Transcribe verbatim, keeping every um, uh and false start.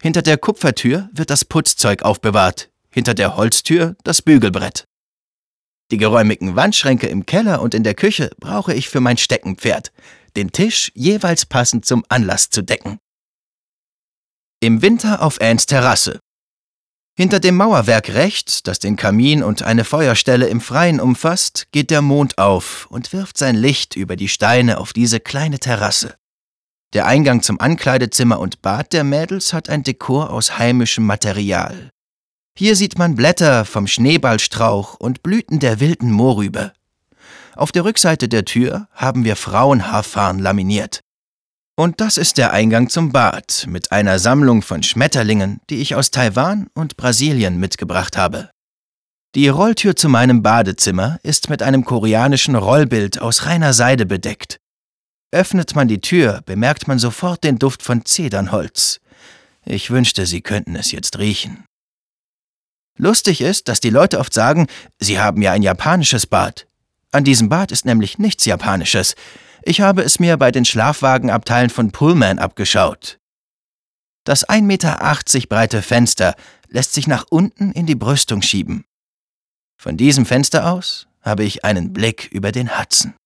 Hinter der Kupfertür wird das Putzzeug aufbewahrt, hinter der Holztür das Bügelbrett. Die geräumigen Wandschränke im Keller und in der Küche brauche ich für mein Steckenpferd, den Tisch jeweils passend zum Anlass zu decken. Im Winter auf Anns Terrasse. Hinter dem Mauerwerk rechts, das den Kamin und eine Feuerstelle im Freien umfasst, geht der Mond auf und wirft sein Licht über die Steine auf diese kleine Terrasse. Der Eingang zum Ankleidezimmer und Bad der Mädels hat ein Dekor aus heimischem Material. Hier sieht man Blätter vom Schneeballstrauch und Blüten der wilden Mohrrübe. Auf der Rückseite der Tür haben wir Frauenhaarfarn laminiert. Und das ist der Eingang zum Bad mit einer Sammlung von Schmetterlingen, die ich aus Taiwan und Brasilien mitgebracht habe. Die Rolltür zu meinem Badezimmer ist mit einem koreanischen Rollbild aus reiner Seide bedeckt. Öffnet man die Tür, bemerkt man sofort den Duft von Zedernholz. Ich wünschte, Sie könnten es jetzt riechen. Lustig ist, dass die Leute oft sagen, sie haben ja ein japanisches Bad. An diesem Bad ist nämlich nichts Japanisches. Ich habe es mir bei den Schlafwagenabteilen von Pullman abgeschaut. Das ein Meter achtzig breite Fenster lässt sich nach unten in die Brüstung schieben. Von diesem Fenster aus habe ich einen Blick über den Hudson.